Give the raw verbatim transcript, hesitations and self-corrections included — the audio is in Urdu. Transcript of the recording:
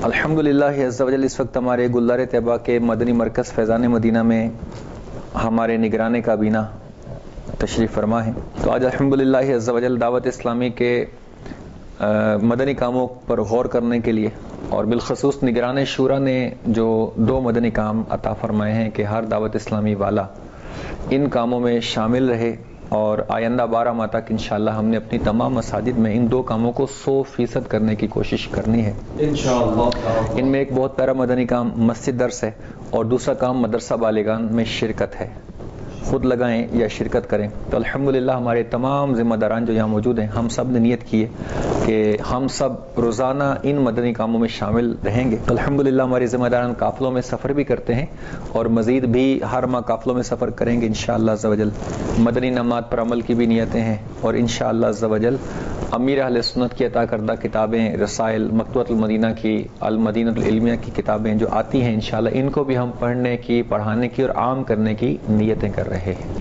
الحمدللہ عز و جل اس وقت ہمارے گلزار طیبہ کے مدنی مرکز فیضان مدینہ میں ہمارے نگران کابینہ تشریف فرما ہے. تو آج الحمدللہ عز و جل دعوت اسلامی کے مدنی کاموں پر غور کرنے کے لیے اور بالخصوص نگران شورا نے جو دو مدنی کام عطا فرمائے ہیں کہ ہر دعوت اسلامی والا ان کاموں میں شامل رہے، اور آئندہ بارہ ماہ تک انشاءاللہ ہم نے اپنی تمام مساجد میں ان دو کاموں کو سو فیصد کرنے کی کوشش کرنی ہے انشاءاللہ. ان میں ایک بہت پیارا مدنی کام مسجد درس ہے اور دوسرا کام مدرسہ بالغان میں شرکت ہے. خود لگائیں یا شرکت کریں. تو الحمدللہ ہمارے تمام ذمہ داران جو یہاں موجود ہیں ہم سب نے نیت کی ہے کہ ہم سب روزانہ ان مدنی کاموں میں شامل رہیں گے. الحمدللہ ہمارے ذمہ داران قافلوں میں سفر بھی کرتے ہیں اور مزید بھی ہر ماہ قافلوں میں سفر کریں گے انشاءاللہ عز و جل. مدنی نمات پر عمل کی بھی نیتیں ہیں اور انشاءاللہ عز و جل امیر اہل سنت کی عطا کردہ کتابیں، رسائل، مکتوبۃ المدینہ کی، المدینۃ العلمیہ کی کتابیں جو آتی ہیں انشاءاللہ ان کو بھی ہم پڑھنے کی، پڑھانے کی اور عام کرنے کی نیتیں کر رہے ہیں.